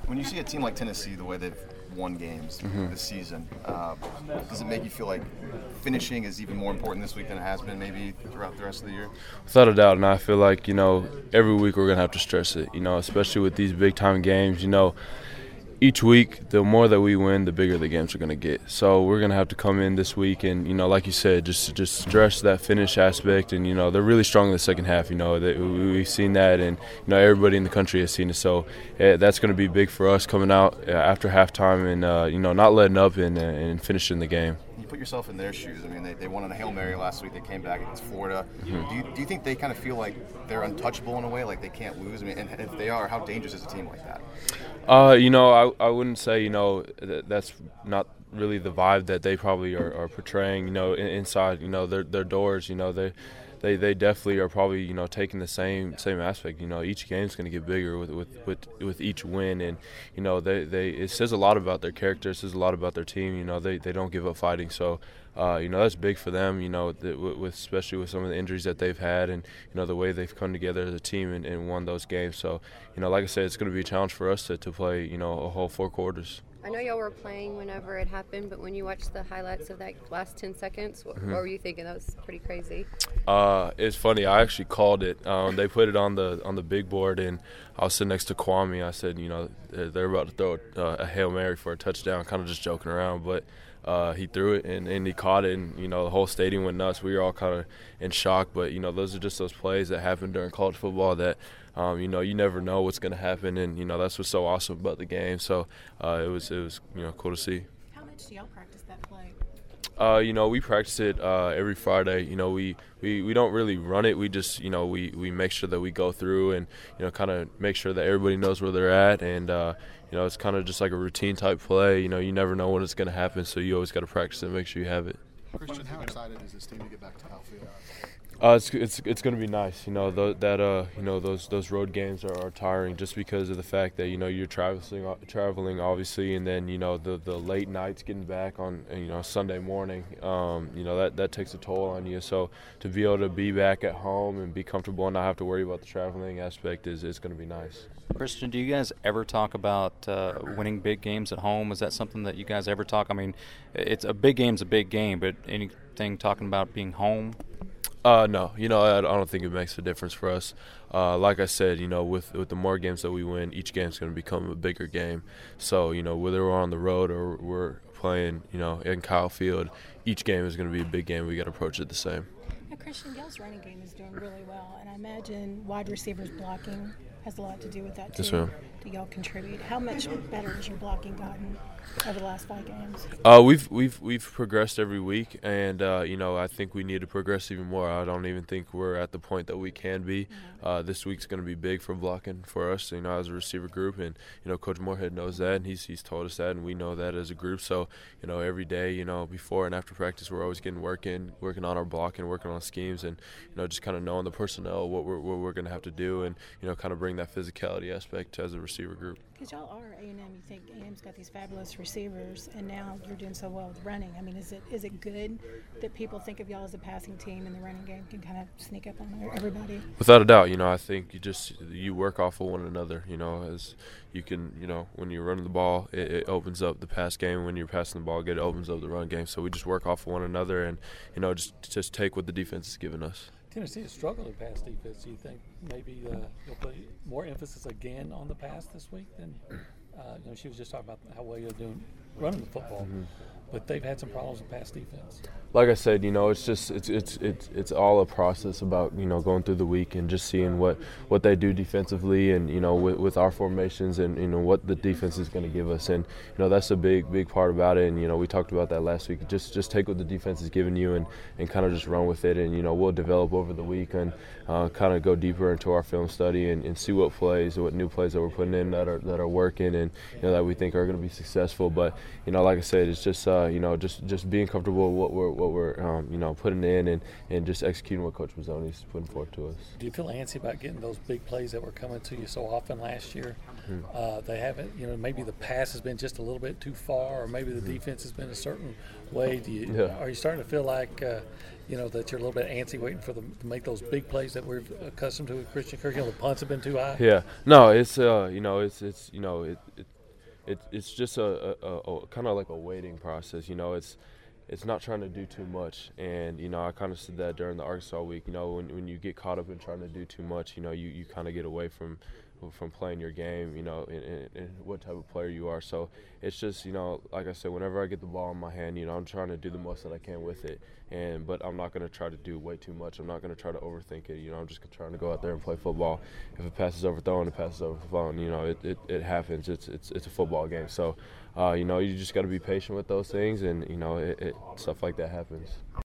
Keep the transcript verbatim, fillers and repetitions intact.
When you see a team like Tennessee, the way they've won games mm-hmm. this season, uh, does it make you feel like finishing is even more important this week than it has been maybe throughout the rest of the year? Without a doubt, and I feel like, you know, every week we're going to have to stress it, you know, especially with these big-time games, you know. Each week, the more that we win, the bigger the games are going to get. So we're going to have to come in this week and, you know, like you said, just just stress that finish aspect. And, you know, they're really strong in the second half. You know, they, we've seen that, and, you know, everybody in the country has seen it. So uh, that's going to be big for us coming out uh, after halftime and, uh, you know, not letting up and, uh, and finishing the game. You put yourself in their shoes. I mean, they, they won on a Hail Mary last week. They came back against Florida. Mm-hmm. Do you, do you think they kind of feel like they're untouchable in a way, like they can't lose? I mean, and if they are, how dangerous is a team like that? Uh, you know, I, I wouldn't say, you know, that that's not really the vibe that they probably are, are portraying, you know, in, inside, you know, their their doors, you know, they they, they definitely are probably, you know, taking the same same aspect. You know, each game's going to get bigger with, with, with, with each win, and, you know, they, they it says a lot about their character, it says a lot about their team. You know, they, they don't give up fighting, so Uh, you know, that's big for them, you know, the, with, especially with some of the injuries that they've had and, you know, the way they've come together as a team and, and won those games. So, you know, like I said, it's going to be a challenge for us to, to play, you know, a whole four quarters. I know y'all were playing whenever it happened, but when you watched the highlights of that last ten seconds, what, mm-hmm. what were you thinking? That was pretty crazy. Uh, it's funny. I actually called it. Um, they put it on the on the big board, and I was sitting next to Kwame. I said, you know, they're about to throw a, a Hail Mary for a touchdown, kind of just joking around, but Uh, he threw it and, and he caught it, and, you know, the whole stadium went nuts. We were all kind of in shock, but, you know, those are just those plays that happen during college football that, um, you know, you never know what's going to happen, and, you know, that's what's so awesome about the game. So uh, it was, it was, you know, cool to see. How much do y'all practice that play? Uh, you know, we practice it uh, every Friday. You know, we, we, we don't really run it. We just, you know, we, we make sure that we go through and, you know, kind of make sure that everybody knows where they're at. And, uh, you know, it's kind of just like a routine type play. You know, you never know when it's going to happen, so you always got to practice it and make sure you have it. Christian, how excited is this team to get back to Kyle Field? Uh, it's it's it's going to be nice. You know, th- that uh, you know, those those road games are, are tiring just because of the fact that, you know, you're traveling traveling obviously, and then, you know, the the late nights getting back on, you know, Sunday morning. Um, you know, that that takes a toll on you. So to be able to be back at home and be comfortable and not have to worry about the traveling aspect is is going to be nice. Christian, do you guys ever talk about uh, winning big games at home? Is that something that you guys ever talk? I mean, it's a big game's a big game, but anything talking about being home? Uh, no, you know, I, I don't think it makes a difference for us. Uh, like I said, you know, with with the more games that we win, each game's going to become a bigger game. So, you know, whether we're on the road or we're playing, you know, in Kyle Field, each game is going to be a big game. We got to approach it the same. Now, Christian, y'all's running game is doing really well, and I imagine wide receivers blocking has a lot to do with that too. Yes, ma'am. Do y'all contribute? How much better has your blocking gotten over the last five games? Uh, we've we've we've progressed every week, and uh, you know, I think we need to progress even more. I don't even think we're at the point that we can be. Uh, this week's going to be big for blocking for us, you know, as a receiver group, and, you know, Coach Moorhead knows that, and he's he's told us that, and we know that as a group. So, you know, every day, you know, before and after practice, we're always getting work in, working on our blocking, working on schemes, and, you know, just kind of knowing the personnel, what we're what we're going to have to do, and, you know, kind of bring that physicality aspect as a receiver group. Because y'all are A and M, you think A and M's got these fabulous receivers, and now you're doing so well with running. I mean, is it is it good that people think of y'all as a passing team, and the running game can kind of sneak up on everybody? Without a doubt, you know, I think you just you work off of one another. You know, as you can, you know, when you're running the ball, it, it opens up the pass game. When you're passing the ball, it opens up the run game. So we just work off of one another, and, you know, just just take what the defense is giving us. Tennessee has struggled in pass defense. Do you think maybe uh, you'll put more emphasis again on the pass this week than uh, you know? She was just talking about how well you're doing running the football, mm-hmm. but they've had some problems in pass defense. Like I said, you know, it's just it's it's it's it's all a process about, you know, going through the week and just seeing what, what they do defensively, and, you know, with, with our formations, and, you know, what the defense is going to give us, and, you know, that's a big big part about it. And, you know, we talked about that last week. Just just take what the defense is giving you and, and kind of just run with it, and, you know, we'll develop over the week and uh, kind of go deeper into our film study and, and see what plays, what new plays that we're putting in that are that are working, and, you know, that we think are going to be successful. But, you know, like I said, it's just uh, you know just, just being comfortable with what we're what we're um, you know putting in, and, and just executing what Coach Mazzoni is putting forth to us. Do you feel antsy about getting those big plays that were coming to you so often last year? Mm-hmm. Uh, they haven't, you know, maybe the pass has been just a little bit too far, or maybe the mm-hmm. defense has been a certain way. Do you yeah. are you starting to feel like uh, you know that you're a little bit antsy, waiting for them to make those big plays that we're accustomed to with Christian Kirk? You know, the punts have been too high. Yeah, no, it's uh, you know, it's it's you know, it, it it, it's just a, a, a, a kind of like a waiting process. You know, it's it's not trying to do too much. And, you know, I kind of said that during the Arkansas week. You know, when when you get caught up in trying to do too much, you know, you, you kind of get away from from playing your game, you know, and, and, and what type of player you are. So it's just, you know, like I said, whenever I get the ball in my hand, you know, I'm trying to do the most that I can with it. And but I'm not going to try to do way too much. I'm not going to try to overthink it. You know, I'm just trying to go out there and play football. If it passes overthrown, it passes overthrown. You know, it, it, it happens. It's it's it's a football game. So, uh, you know, you just got to be patient with those things, and you know, it, it, stuff like that happens.